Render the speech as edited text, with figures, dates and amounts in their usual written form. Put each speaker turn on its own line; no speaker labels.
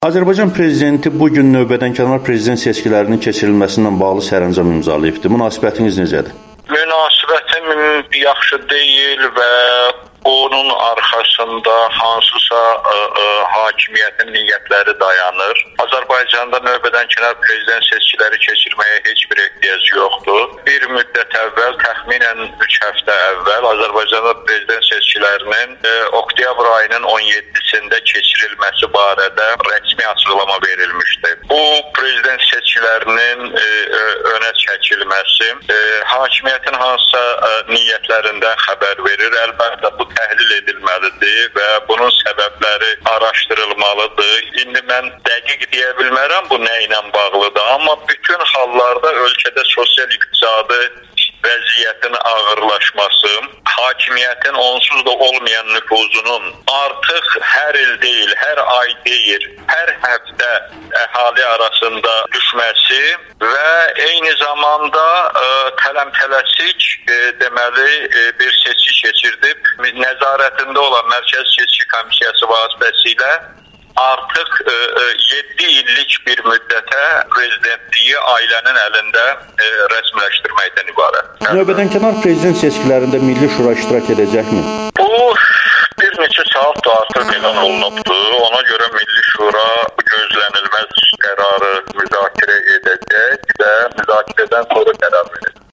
Azərbaycan prezidenti bugün növbədənkənar prezident seçkilərinin keçirilməsindən bağlı sərəncam imzalayıbdır. Münasibətiniz necədir?
Münasibətim yaxşı deyil və onun arxasında hansısa hakimiyyətin niyyətləri dayanır. Azərbaycanda növbədənkənar prezident seçkiləri keçirməyə heç bir ehtiyac yoxdur. Bir müddət əvvəl, təxminən 3 həftə əvvəl Azərbaycanda prezident seçkilərinin oktyabr ayının 17-sində keçirilməsi barədə rəsmi açıqlama verilmişdi. Bu prezident seçkilərinin önə çəkilməsi hakimiyyətin hansısa niyyətlərindən xəbər verir. Əlbəttə bu təhlil edilməlidir və bunun səbəbləri araşdırılmalıdır. İndi mən dəqiq deyə bilmərəm bu nə ilə bağlıdır, amma bütün hallarda ölkədə sosial-iqtisadi vəziyyətin ağırlaşması, hakimiyyətin onsuz da olmayan nüfuzunun artıq hər il deyil, hər ay deyil, hər həftə əhali arasında düşməsi və eyni zamanda tələm-tələsik deməli bir seçki keçirdib, nəzarətində olan Mərkəzi Seçki Komissiyası vasitəsilə artıq 7 illik bir müddətə prezidentliyi ailənin əlində rəsmiləşdirməkdən ibarət.
Növbədənkənar prezident seçkilərində Milli Şura iştirak edəcəkmi?
Bu bir neçə saatdır artıq elan olunubdur. Ona görə Milli Şura gözlənilməz qərarı müzakirə edəcək və müzakirədən sonra qərar verəcək.